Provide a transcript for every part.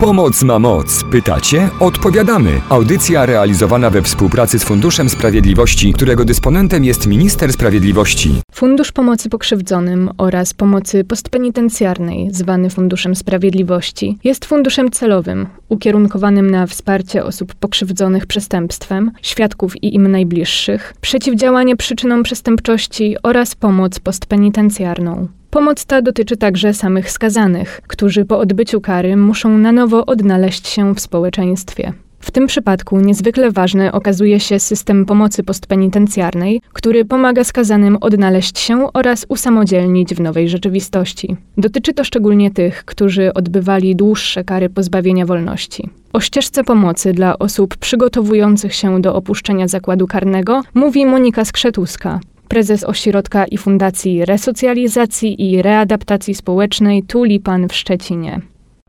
Pomoc ma moc. Pytacie? Odpowiadamy. Audycja realizowana we współpracy z Funduszem Sprawiedliwości, którego dysponentem jest Minister Sprawiedliwości. Fundusz Pomocy Pokrzywdzonym oraz Pomocy Postpenitencjarnej, zwany Funduszem Sprawiedliwości, jest funduszem celowym, ukierunkowanym na wsparcie osób pokrzywdzonych przestępstwem, świadków i im najbliższych, przeciwdziałanie przyczynom przestępczości oraz pomoc postpenitencjarną. Pomoc ta dotyczy także samych skazanych, którzy po odbyciu kary muszą na nowo odnaleźć się w społeczeństwie. W tym przypadku niezwykle ważny okazuje się system pomocy postpenitencjarnej, który pomaga skazanym odnaleźć się oraz usamodzielnić w nowej rzeczywistości. Dotyczy to szczególnie tych, którzy odbywali dłuższe kary pozbawienia wolności. O ścieżce pomocy dla osób przygotowujących się do opuszczenia zakładu karnego mówi Monika Skrzetuska, prezes Ośrodka i Fundacji Resocjalizacji i Readaptacji Społecznej Tulipan w Szczecinie.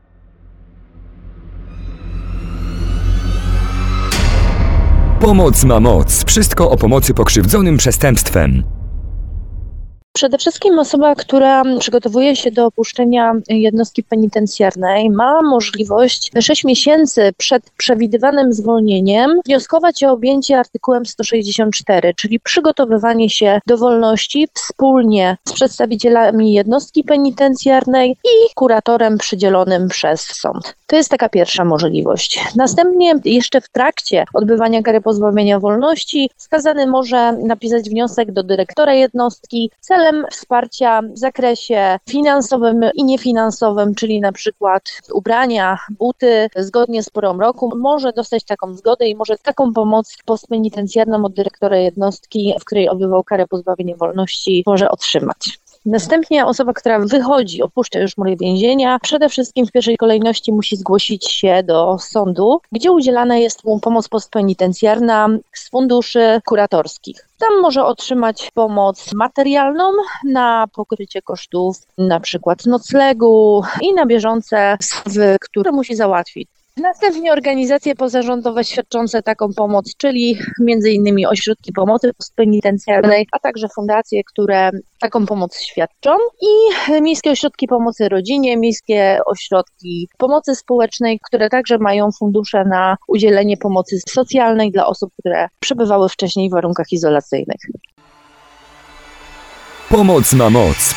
Pomoc ma moc. Wszystko o pomocy pokrzywdzonym przestępstwem. Przede wszystkim osoba, która przygotowuje się do opuszczenia jednostki penitencjarnej, ma możliwość 6 miesięcy przed przewidywanym zwolnieniem wnioskować o objęcie artykułem 164, czyli przygotowywanie się do wolności wspólnie z przedstawicielami jednostki penitencjarnej i kuratorem przydzielonym przez sąd. To jest taka pierwsza możliwość. Następnie jeszcze w trakcie odbywania kary pozbawienia wolności skazany może napisać wniosek do dyrektora jednostki celem wsparcia w zakresie finansowym i niefinansowym, czyli na przykład ubrania, buty, zgodnie z porą roku. Może dostać taką zgodę i może taką pomoc postpenitencjarną od dyrektora jednostki, w której odbywał karę pozbawienia wolności, może otrzymać. Następnie osoba, która wychodzi, opuszcza już mury więzienia, przede wszystkim w pierwszej kolejności musi zgłosić się do sądu, gdzie udzielana jest mu pomoc postpenitencjarna z funduszy kuratorskich. Tam może otrzymać pomoc materialną na pokrycie kosztów, na przykład noclegu i na bieżące sprawy, które musi załatwić. Następnie organizacje pozarządowe świadczące taką pomoc, czyli m.in. ośrodki pomocy postpenitencjarnej, a także fundacje, które taką pomoc świadczą i miejskie ośrodki pomocy rodzinie, miejskie ośrodki pomocy społecznej, które także mają fundusze na udzielenie pomocy socjalnej dla osób, które przebywały wcześniej w warunkach izolacyjnych. Pomoc ma moc.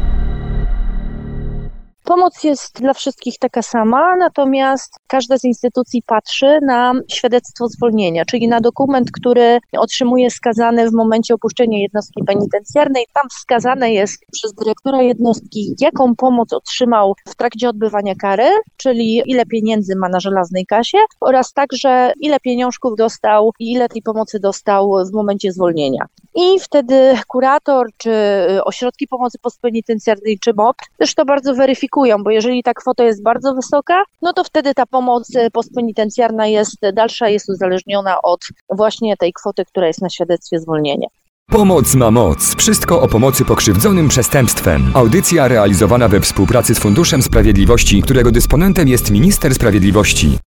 Pomoc jest dla wszystkich taka sama, natomiast każda z instytucji patrzy na świadectwo zwolnienia, czyli na dokument, który otrzymuje skazany w momencie opuszczenia jednostki penitencjarnej. Tam wskazane jest przez dyrektora jednostki, jaką pomoc otrzymał w trakcie odbywania kary, czyli ile pieniędzy ma na żelaznej kasie oraz także ile pieniążków dostał i ile tej pomocy dostał w momencie zwolnienia. I wtedy kurator, czy ośrodki pomocy postpenitencjarnej, czy MOP też to bardzo weryfikują, bo jeżeli ta kwota jest bardzo wysoka, no to wtedy ta pomoc postpenitencjarna jest dalsza, jest uzależniona od właśnie tej kwoty, która jest na świadectwie zwolnienia. Pomoc ma moc. Wszystko o pomocy pokrzywdzonym przestępstwem. Audycja realizowana we współpracy z Funduszem Sprawiedliwości, którego dysponentem jest Minister Sprawiedliwości.